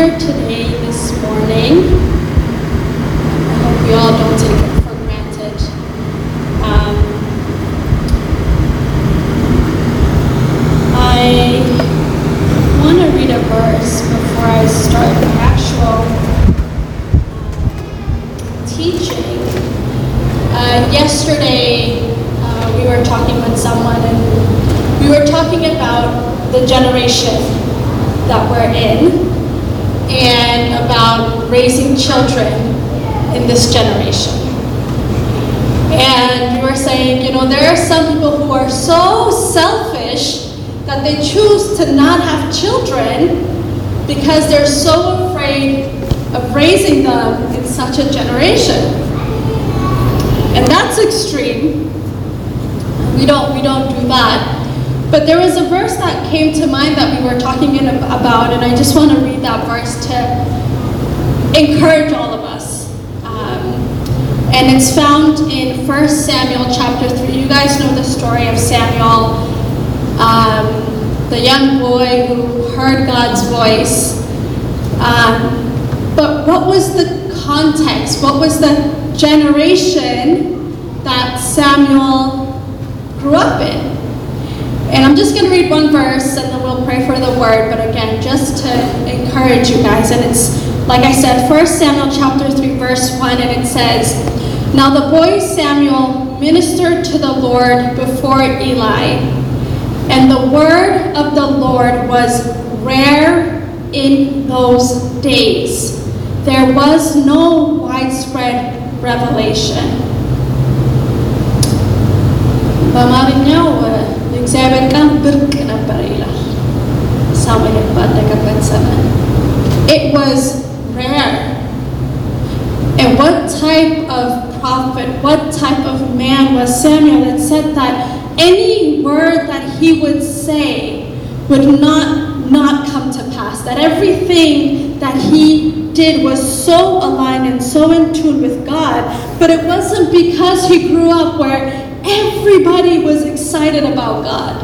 here today, this morning. I hope we all don't take it for granted. I want to read a verse before I start the actual teaching. Yesterday, we were talking with someone, and we were talking about the generation that we're in and about raising children in this generation. And we were saying, there are some people who are so selfish that they choose to not have children because they're so afraid of raising them in such a generation. And that's extreme. We don't do that. But there was a verse that came to mind that we were talking about, and I just want to read that verse to encourage all of us. And it's found in 1 Samuel chapter 3. You guys know the story of Samuel, the young boy who heard God's voice. But what was the context? What was the generation that Samuel grew up in? And I'm just going to read one verse and then we'll pray for the word. But again, just to encourage you guys. And it's, like I said, 1 Samuel chapter 3, verse 1. And it says, "Now the boy Samuel ministered to the Lord before Eli. And the word of the Lord was rare in those days. There was no widespread revelation." It was rare. And what type of prophet, what type of man was Samuel? It said that any word that he would say would not come to pass. That everything that he did was so aligned and so in tune with God. But it wasn't because he grew up where everybody was excited about God.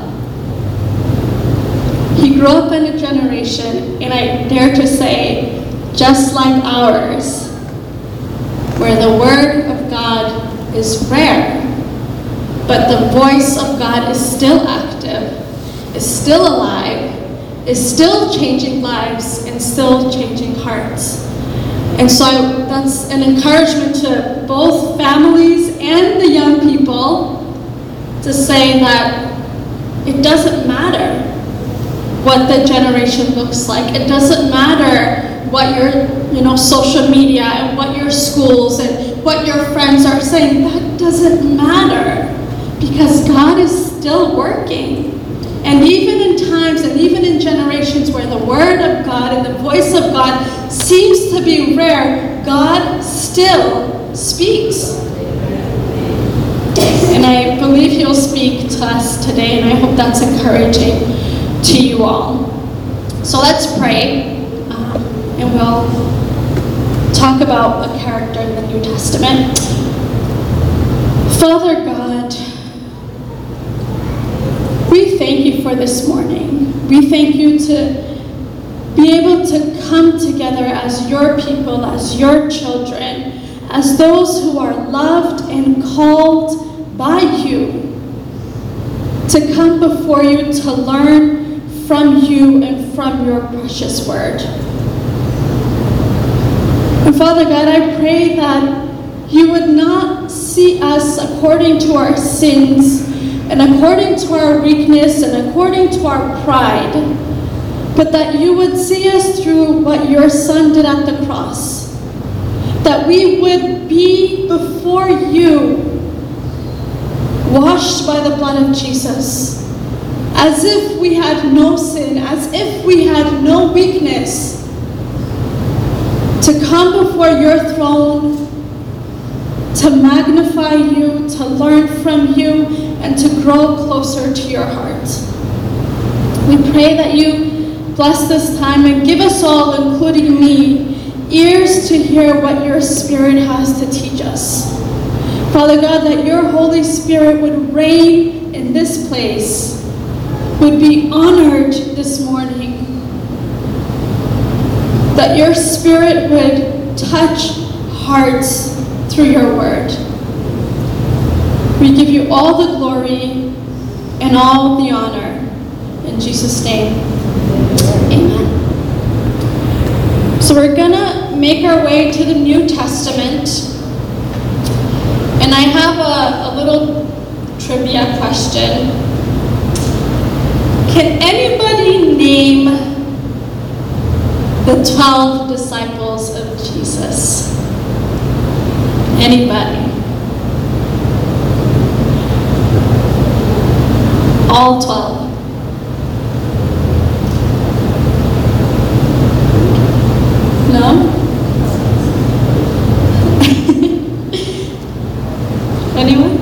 He grew up in a generation, and I dare to say, just like ours, where the word of God is rare, but the voice of God is still active, is still alive, is still changing lives, and still changing hearts. And so that's an encouragement to both families and the young people to say that it doesn't matter what the generation looks like. It doesn't matter what your social media and what your schools and what your friends are saying. That doesn't matter, because God is still working. And even in times and even in generations where the word of God and the voice of God seems to be rare, God still speaks. And I believe he'll speak to us today, and I hope that's encouraging to you all. So let's pray, and we'll talk about a character in the New Testament. Father God, we thank you for this morning. We thank you to be able to come together as your people, as your children, as those who are loved and called by you, to come before you to learn from you and from your precious word. And Father God, I pray that you would not see us according to our sins and according to our weakness and according to our pride, but that you would see us through what your Son did at the cross. That we would be before you, washed by the blood of Jesus, as if we had no sin, as if we had no weakness, to come before your throne, to magnify you, to learn from you, and to grow closer to your heart. We pray that you bless this time and give us all, including me, ears to hear what your Spirit has to teach us. Father God, that your Holy Spirit would reign in this place, would be honored this morning, that your Spirit would touch hearts through your word. We give you all the glory and all the honor. In Jesus' name, amen. So we're gonna make our way to the New Testament. And I have a little trivia question. Can anybody name the 12 disciples of Jesus? Anybody? All 12. No? Anyone?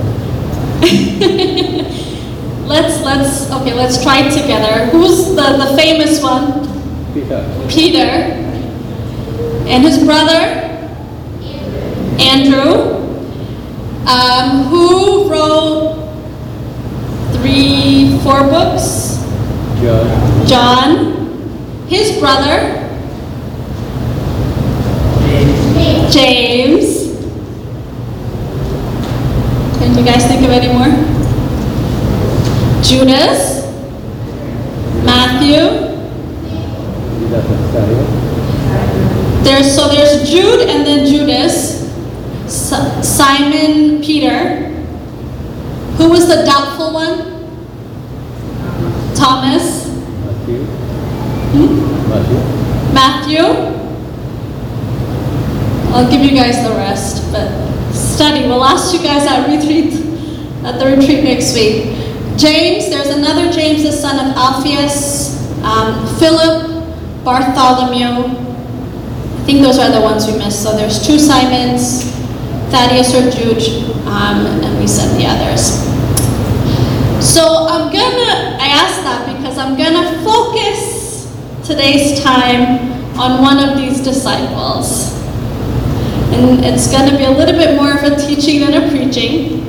let's try it together. Who's the famous one? Peter. And his brother? Andrew. Who wrote 4 books? John. His brother? James. Can you guys think of any more? Judas. Matthew. There's Jude and then Judas. Simon Peter. Who was the doubtful one? Thomas. Matthew. I'll give you guys the rest, but study. We'll ask you guys at the retreat next week. James, there's another James, the son of Alphaeus. Philip, Bartholomew. I think those are the ones we missed. So there's 2 Simons, Thaddeus or Jude, and we said the others. So I asked that because I'm gonna focus today's time on one of these disciples. And it's going to be a little bit more of a teaching than a preaching.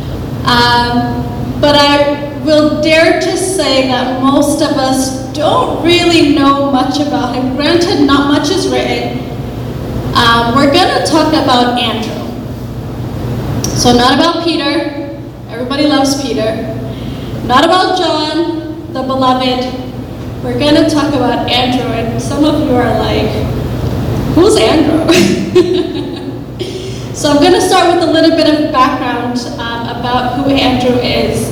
But I will dare to say that most of us don't really know much about him. Granted, not much is written. We're going to talk about Andrew. So not about Peter. Everybody loves Peter. Not about John, the beloved. We're going to talk about Andrew. And some of you are like, who's Andrew? So I'm going to start with a little bit of background about who Andrew is.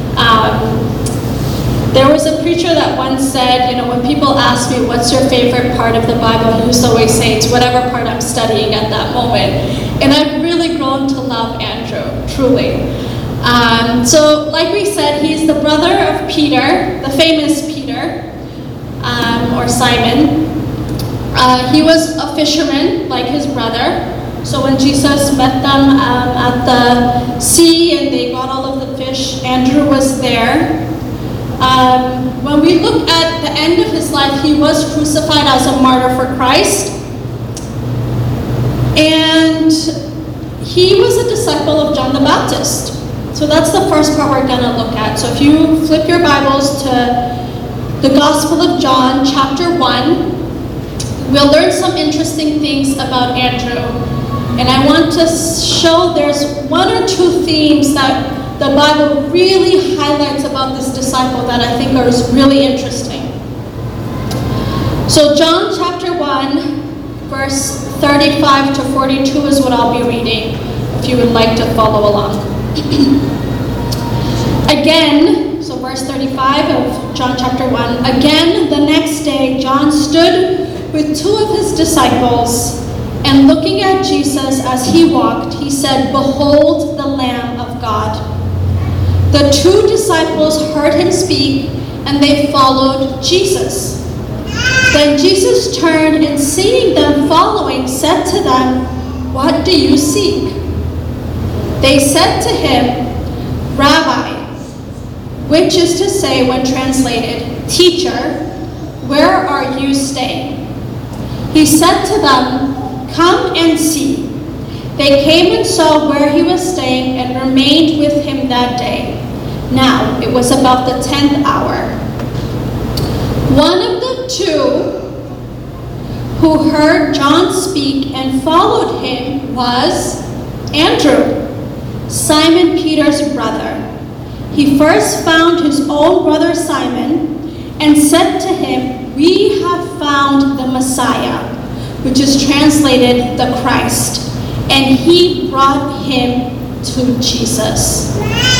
There was a preacher that once said, when people ask me, what's your favorite part of the Bible, I used to always say, it's whatever part I'm studying at that moment. And I've really grown to love Andrew, truly. So like we said, he's the brother of Peter, the famous Peter, or Simon. He was a fisherman, like his brother. So when Jesus met them at the sea and they got all of the fish, Andrew was there. When we look at the end of his life, he was crucified as a martyr for Christ. And he was a disciple of John the Baptist. So that's the first part we're going to look at. So if you flip your Bibles to the Gospel of John, chapter 1, we'll learn some interesting things about Andrew. And I want to show there's 1 or 2 themes that the Bible really highlights about this disciple that I think are really interesting. So John chapter 1, verse 35 to 42 is what I'll be reading, if you would like to follow along. Again, so verse 35 of John chapter 1, again the next day John stood with 2 of his disciples, and looking at Jesus as he walked, he said, "Behold the Lamb of God." The 2 disciples heard him speak, and they followed Jesus. Then Jesus turned and seeing them following, said to them, "What do you seek?" They said to him, "Rabbi," which is to say, when translated, "Teacher, where are you staying?" He said to them, "Come and see." They came and saw where he was staying and remained with him that day. Now, it was about the 10th hour. One of the 2 who heard John speak and followed him was Andrew, Simon Peter's brother. He first found his own brother Simon and said to him, "We have found the Messiah," which is translated the Christ, and he brought him to Jesus.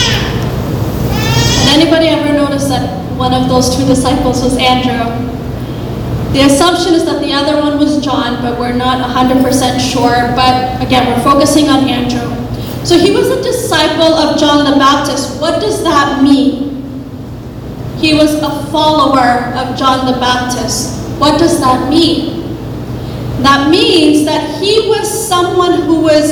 Did anybody ever notice that one of those two disciples was Andrew? The assumption is that the other one was John, but we're not 100% sure. But again, we're focusing on Andrew. So he was a disciple of John the Baptist. What does that mean? He was a follower of John the Baptist. What does that mean? That means that he was someone who was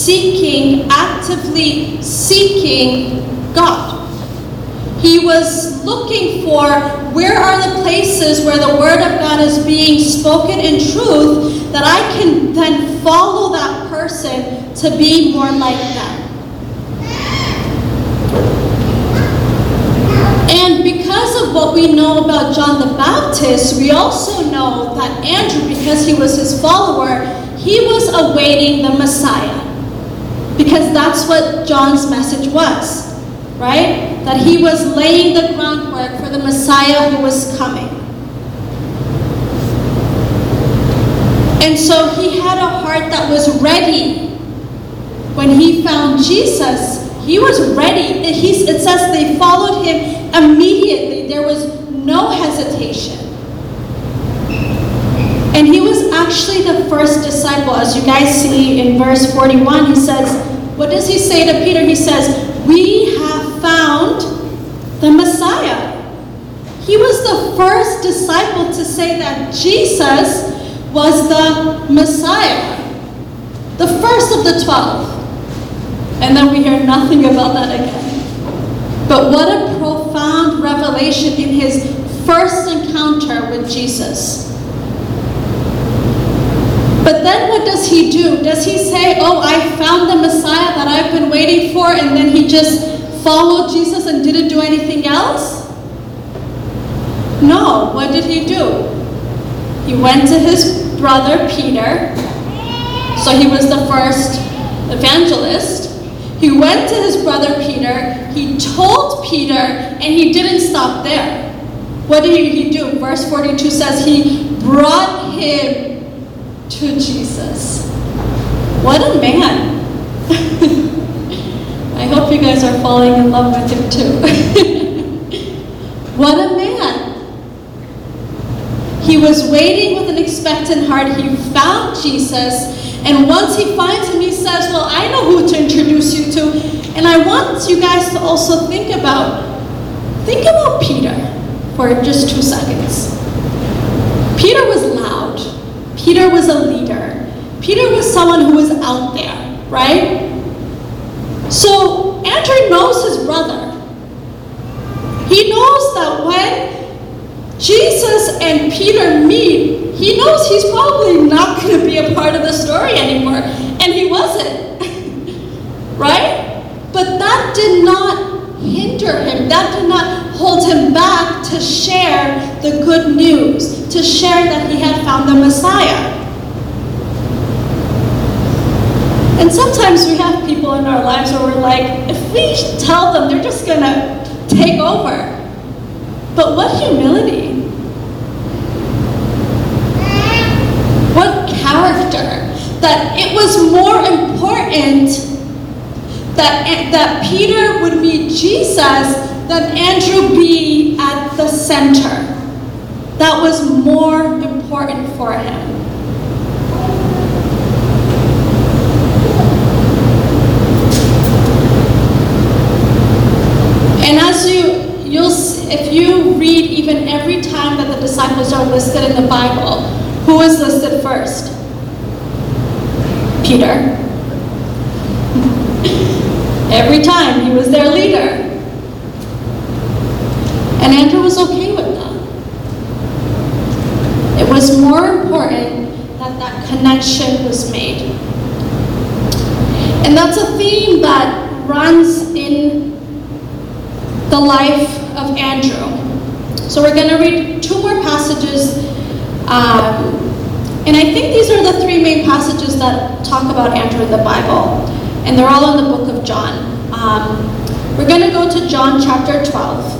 actively seeking God. He was looking for, where are the places where the Word of God is being spoken in truth that I can then follow that person to be more like them. And because of what we know about John the Baptist, we also know that Andrew, because he was his follower, he was awaiting the Messiah. Because that's what John's message was, right? That he was laying the groundwork for the Messiah who was coming. And so he had a heart that was ready. When he found Jesus, he was ready. It says they followed him immediately. There was no hesitation. And he was actually the first disciple. As you guys see in verse 41, he says, what does he say to Peter? He says, "We have found the Messiah." He was the first disciple to say that Jesus was the Messiah. The first of the 12. And then we hear nothing about that again. But what a profound revelation in his first encounter with Jesus. But then what does he do? Does he say, "Oh, I found the Messiah that I've been waiting for," and then he just followed Jesus and didn't do anything else? No. What did he do? He went to his brother Peter. So he was the first evangelist. He went to his brother Peter. He told Peter, and he didn't stop there. What did he do? Verse 42 says he brought him to Jesus. What a man. I hope you guys are falling in love with him too. What a man. He was waiting with an expectant heart. He found Jesus. And once he finds him, he says, "Well, I know who to introduce you to." And I want you guys to also think about Peter for just 2 seconds. Peter was loud. Peter was a leader. Peter was someone who was out there, right? So Andrew knows his brother. He knows that when Jesus and Peter meet, he knows he's probably not going to be a part of the story anymore. And he wasn't. Right? But that did not hinder him. That did not hold him back to share the good news, to share that he had found the Messiah. And sometimes we have people in our lives where we're like, if we tell them, they're just going to take over. But what humility. What character. That it was more important that Peter would meet Jesus than Andrew be at the center. That was more important for him. And as if you read even every time that the disciples are listed in the Bible, who is listed first? Peter. Every time he was their leader. And Andrew was okay with that. It was more important that that connection was made. And that's a theme that runs in the life of Andrew. So we're going to read 2 more passages. And I think these are the three main passages that talk about Andrew in the Bible. And they're all in the book of John. We're going to go to John chapter 12.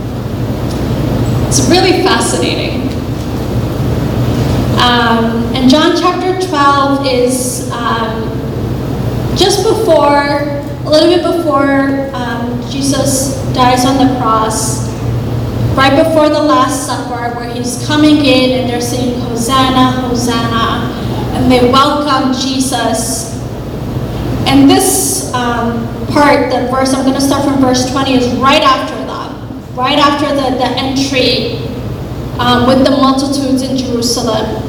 It's really fascinating. And John chapter 12 is just before, a little bit before Jesus dies on the cross, right before the Last Supper, where he's coming in and they're saying, Hosanna, Hosanna, and they welcome Jesus. And this part, the verse, I'm going to start from verse 20, is right after that, right after the entry with the multitudes in Jerusalem.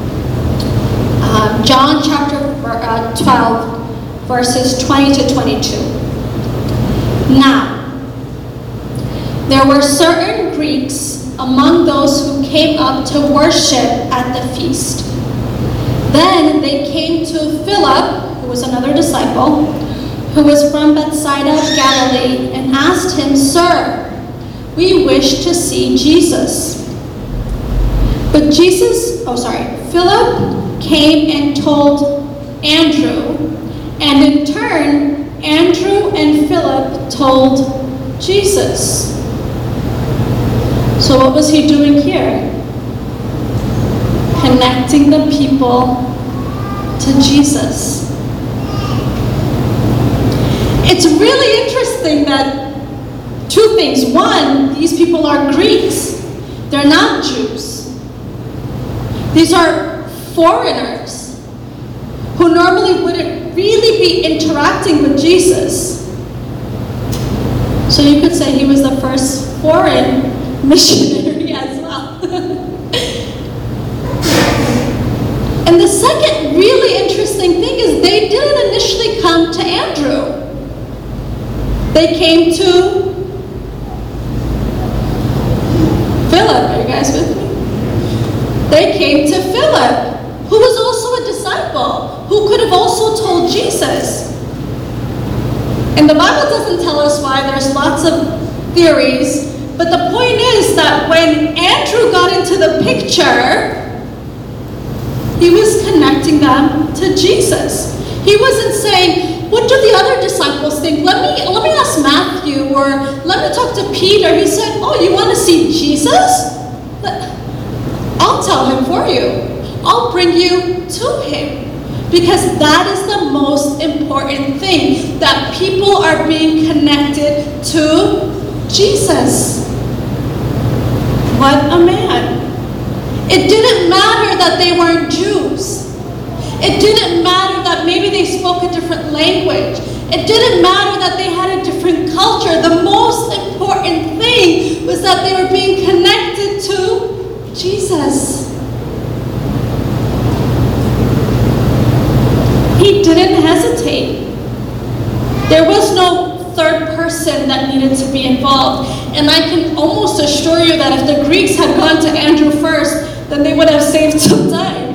John chapter 12, verses 20 to 22. Now, there were certain Greeks among those who came up to worship at the feast. Then they came to Philip, who was another disciple, who was from Bethsaida of Galilee, and asked him, Sir, we wish to see Jesus. But Philip came and told Andrew, and in turn, Andrew and Philip told Jesus. So what was he doing here? Connecting the people to Jesus. It's really interesting that two things. One, these people are Greeks. They're not Jews. These are foreigners who normally wouldn't really be interacting with Jesus. So you could say he was the first foreign missionary as well. And the second really interesting thing is they didn't initially come to Andrew. They came to Philip. Are you guys with me? They came to Philip, who was also a disciple, who could have also told Jesus. And the Bible doesn't tell us why. There's lots of theories. But the point is that when Andrew got into the picture, he was connecting them to Jesus. He wasn't saying, what do the other disciples think? Let me ask Matthew, or let me talk to Peter. He said, oh, you want to see Jesus? I'll tell him for you. I'll bring you to him. Because that is the most important thing, that people are being connected to Jesus. What a man. It didn't matter that they weren't Jews. It didn't matter that maybe they spoke a different language. It didn't matter that they had a different culture. The most important thing was that they were being connected to Jesus. He didn't hesitate. There was no third person that needed to be involved. And I can almost assure you that if the Greeks had gone to Andrew first, then they would have saved some time.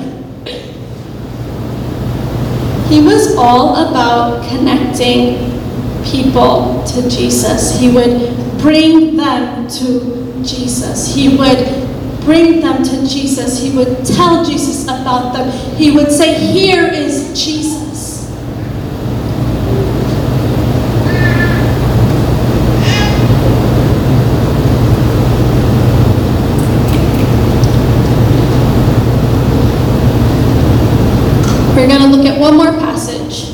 He was all about connecting people to Jesus. He would bring them to Jesus. He would bring them to Jesus. He would tell Jesus about them. He would say, here is Jesus. We're going to look at one more passage.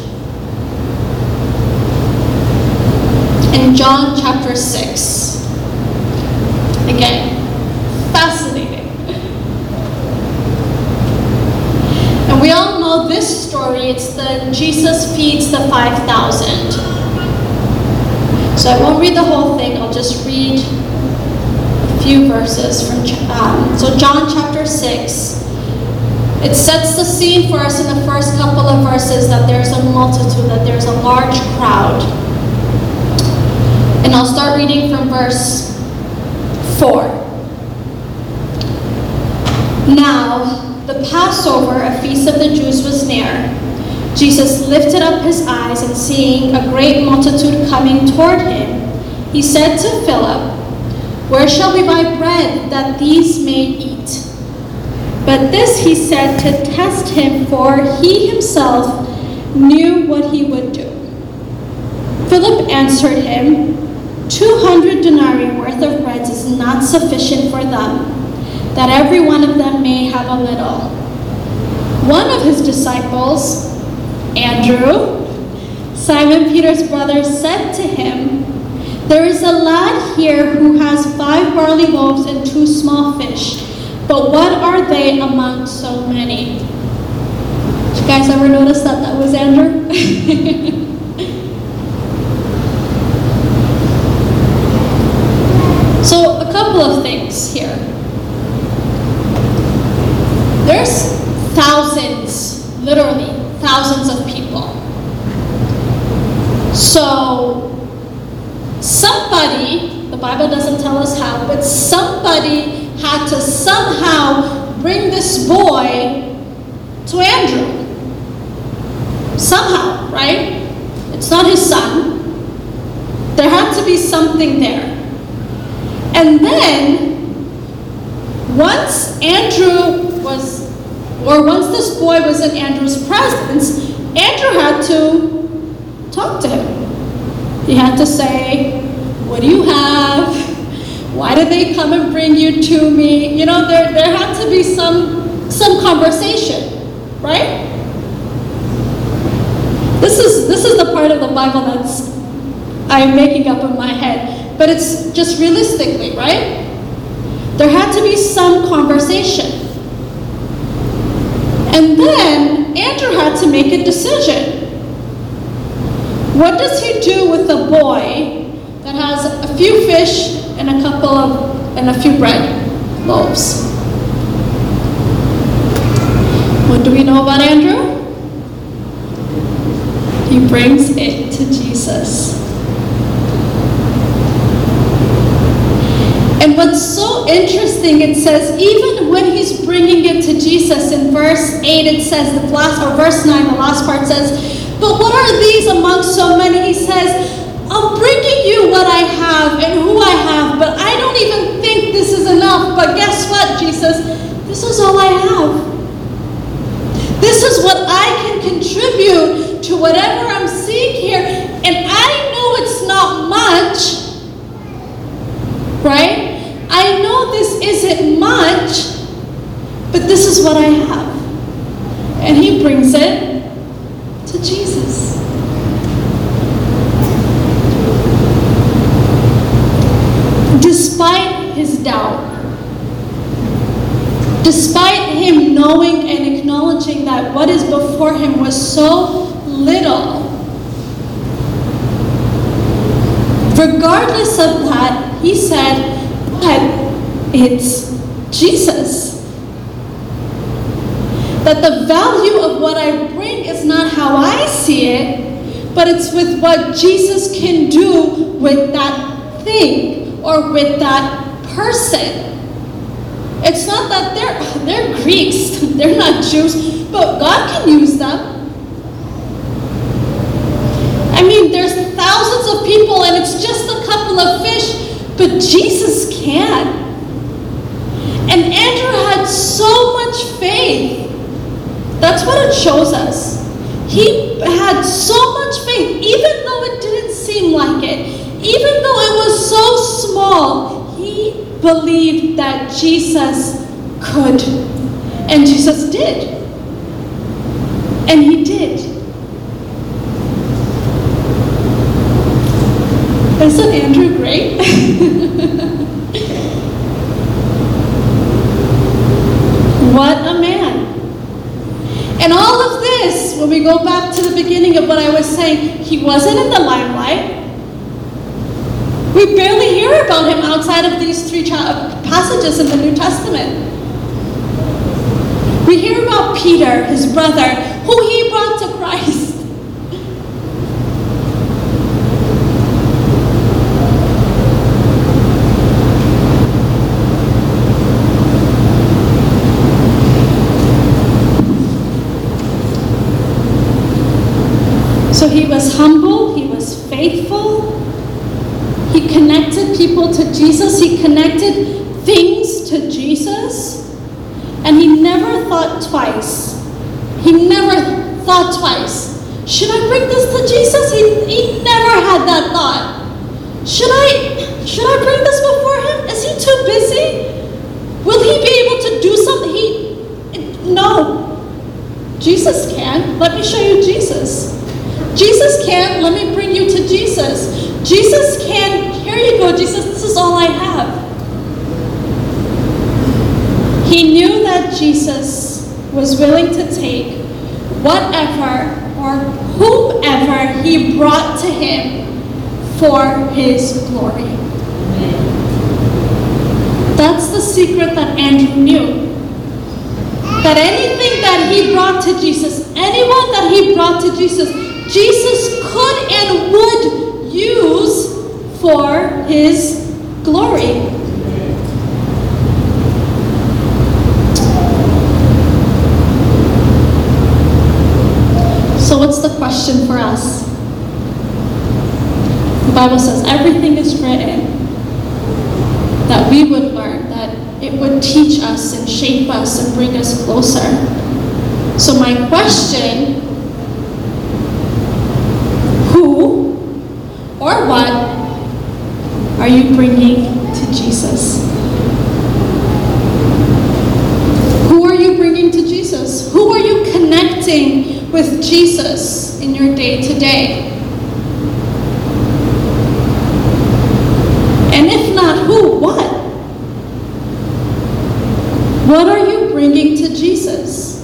In John chapter 6. Again, fascinating. And we all know this story. It's the Jesus feeds the 5,000. So I won't read the whole thing. I'll just read a few verses from so John chapter 6. It sets the scene for us in the first couple of verses that there's a multitude, that there's a large crowd. And I'll start reading from verse 4. Now, the Passover, a feast of the Jews, was near. Jesus lifted up his eyes, and seeing a great multitude coming toward him, he said to Philip, where shall we buy bread that these may eat? But this he said to test him, for he himself knew what he would do. Philip answered him, 200 denarii worth of bread is not sufficient for them, that every one of them may have a little. One of his disciples, Andrew, Simon Peter's brother, said to him, there is a lad here who has 5 barley loaves and 2 small fish, but what are they among so many? Did you guys ever notice that was Andrew? So a couple of things here. There's thousands, literally thousands of people. So somebody, the Bible doesn't tell us how, but somebody had to somehow bring this boy to Andrew. Somehow, right? It's not his son. There had to be something there. And then, once this boy was in Andrew's presence, Andrew had to talk to him. He had to say, what do you have? Why did they come and bring you to me? You know, there had to be some conversation, right? This is the part of the Bible that's I'm making up in my head. But it's just realistically, right? There had to be some conversation. And then Andrew had to make a decision. What does he do with a boy that has a few fish and a few bread loaves? What do we know about Andrew? He brings it to Jesus. And what's so interesting, it says, even when he's bringing it to Jesus, in verse 8 it says, verse 9, the last part says, but what are these among so many? He says, I'm bringing you what I have and who I have, but I don't even think this is enough. But guess what, Jesus? This is all I have. This is what I can contribute to whatever I'm seeing here. And I know it's not much, right? I know this isn't much, but this is what I have. And he brings it to Jesus. Despite his doubt, despite him knowing and acknowledging that what is before him was so little, regardless of that, he said, but it's Jesus. That the value of what I bring is not how I see it, but it's with what Jesus can do with that thing or with that person. It's not that they're Greeks, they're not Jews, but God can use them. I mean, there's thousands of people and it's just a couple of fish, but Jesus can. And Andrew had so much faith. That's what it shows us. He had so much faith, even though it didn't seem like it, even though it was so small, he believed that Jesus could. And Jesus did. And he did. Isn't Andrew great? What a man. And all of this, when we go back to the beginning of what I was saying, he wasn't in the limelight. We barely hear about him outside of these 3 passages in the New Testament. We hear about Peter, his brother, who he brought to Christ. So he was humble, he was faithful, he connected people to Jesus, he connected things to Jesus, And he never thought twice. He never thought twice. Should I bring this to Jesus? He never had that thought. Should I bring this before him? Is he too busy? Will he be able to do something? No. Jesus can. Let me show you Jesus. Jesus can. Let me bring you to Jesus. Jesus can. Here you go, Jesus. This is all I have. He knew that Jesus was willing to take whatever or whomever he brought to him for his glory. That's the secret that Andrew knew. That anything that he brought to Jesus, anyone that he brought to Jesus, Jesus could and would use for his glory. So what's the question for us? The Bible says everything is written that we would learn, that it would teach us and shape us and bring us closer. So my question, who or what are you bringing to Jesus? Who are you bringing to Jesus? Who are you connecting with Jesus in your day-to-day? And if not, who? What? What are you bringing to Jesus?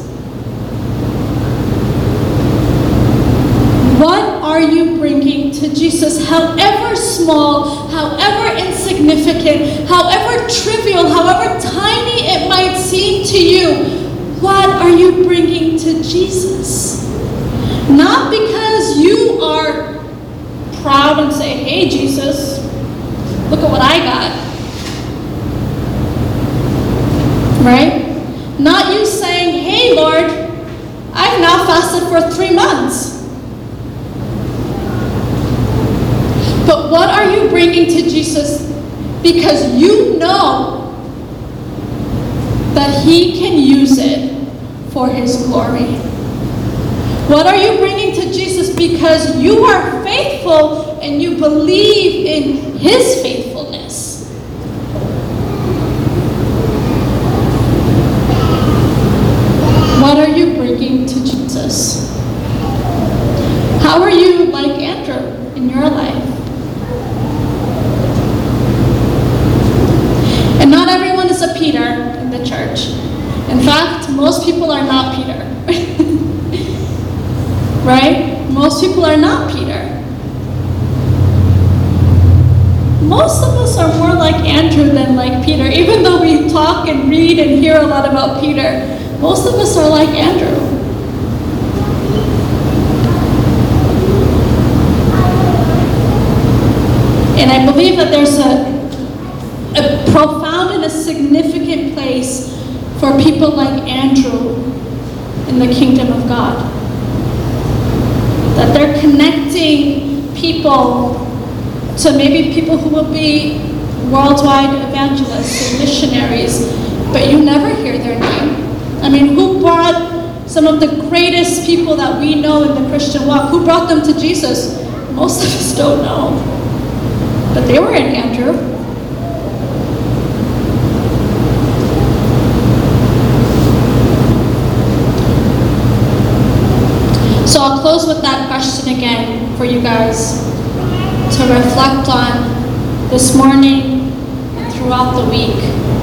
What are you bringing to Jesus? However small, however insignificant, however trivial, however tiny it might seem to you, what are you bringing to Jesus? Not because you are proud and say, hey, Jesus, look at what I got. Right? Not you saying, hey, Lord, I've now fasted for 3 months. But what are you bringing to Jesus because you know that he can use it for his glory? What are you bringing to Jesus because you are faithful and you believe in his faithfulness? What are you bringing to Jesus? How are you like Andrew in your life? And not everyone is a Peter in the church. In fact, most people are not Peter. Right? Most people are not Peter. Most of us are more like Andrew than like Peter. Even though we talk and read and hear a lot about Peter, most of us are like Andrew. And I believe that there's a profound and a significant place for people like Andrew in the kingdom of God. That they're connecting people to maybe people who will be worldwide evangelists and missionaries, but you never hear their name. I mean, who brought some of the greatest people that we know in the Christian walk? Who brought them to Jesus? Most of us don't know. But they were in Andrew. So I'll close with that question again for you guys to reflect on this morning and throughout the week.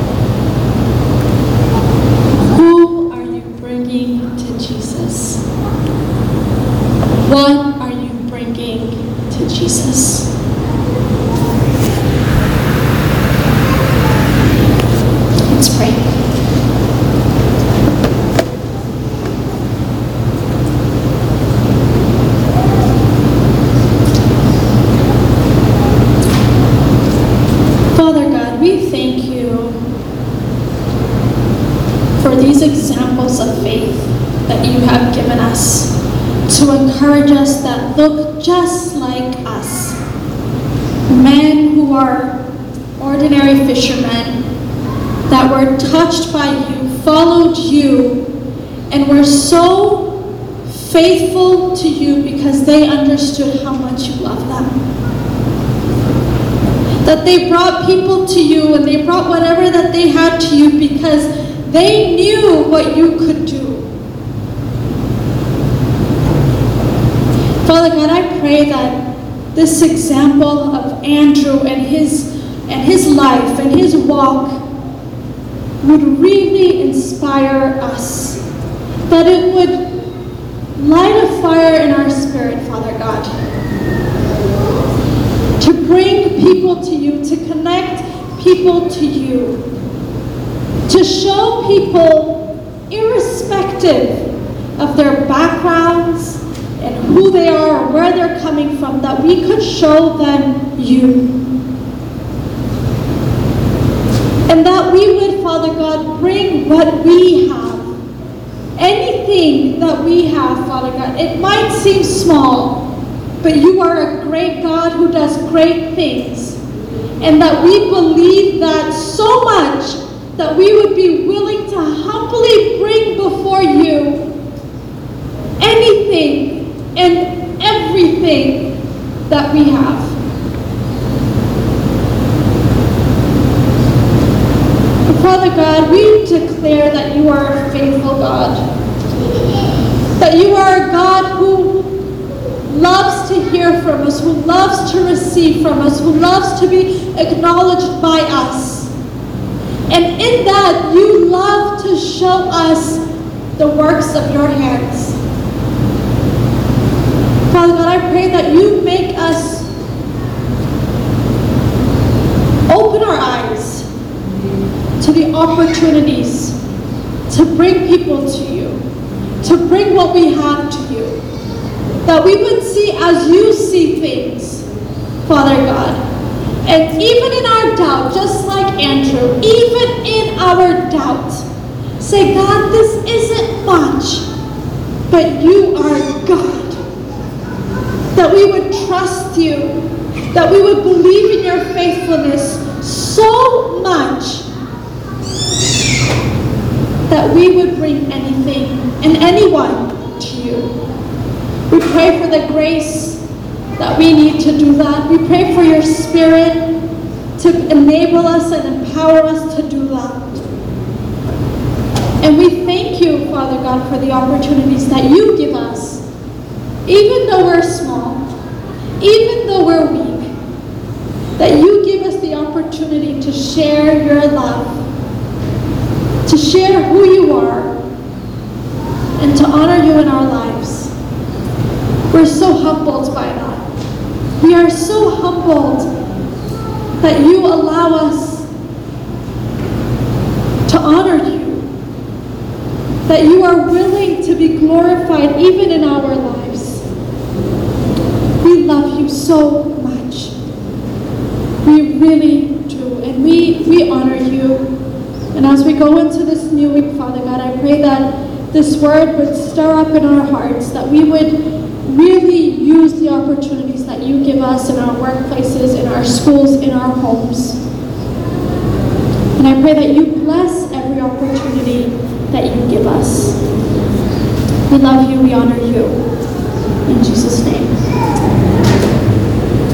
Who are you bringing to Jesus? What are you bringing to Jesus? Let's pray. Father God, we thank you for these examples of faith that you have given us to encourage us that look just like us. Men who are ordinary fishermen that were touched by you, followed and were so faithful to you because they understood how much you love them. That they brought people to you and they brought whatever that they had to you because they knew what you could do. Father God, I pray that this example of Andrew and his life and his walk would really inspire us. That it would light a fire in our spirit, Father God, to bring people to you, to connect people to you, to show people, irrespective of their backgrounds and who they are or where they're coming from, that we could show them you. And that we would, Father God, bring what we have. Anything that we have, Father God, it might seem small, but you are a great God who does great things. And that we believe that so much that we would be willing to humbly bring before you anything and everything that we have. Father God, we declare that you are a faithful God. That you are a God who loves to hear from us, who loves to receive from us, who loves to be acknowledged by us. And in that, you love to show us the works of your hands. Father God, I pray that you make us open our eyes to the opportunities to bring people to you, to bring what we have to you. That we would see as you see things, Father God. And even in our doubt, just like Andrew, even in our doubt, say, God, this isn't much, but you are God. That we would trust you, that we would believe in your faithfulness so much that we would bring anything and anyone to you. We pray for the grace that we need to do that. We pray for your Spirit to enable us and empower us to do that. And we thank you, Father God, for the opportunities that you give us, even though we're small, even though we're weak, that you give us the opportunity to share your love, to share who you are, and to honor you in our lives. We're so humbled by that. We are so humbled that you allow us to honor you, that you are willing to be glorified even in our lives. We love you so much. We really do, and we honor you. And as we go into this new week, Father God, I pray that this word would stir up in our hearts, that we would really use the opportunities that you give us in our workplaces, in our schools, in our homes. And I pray that you bless every opportunity that you give us. We love you, we honor you. In Jesus' name.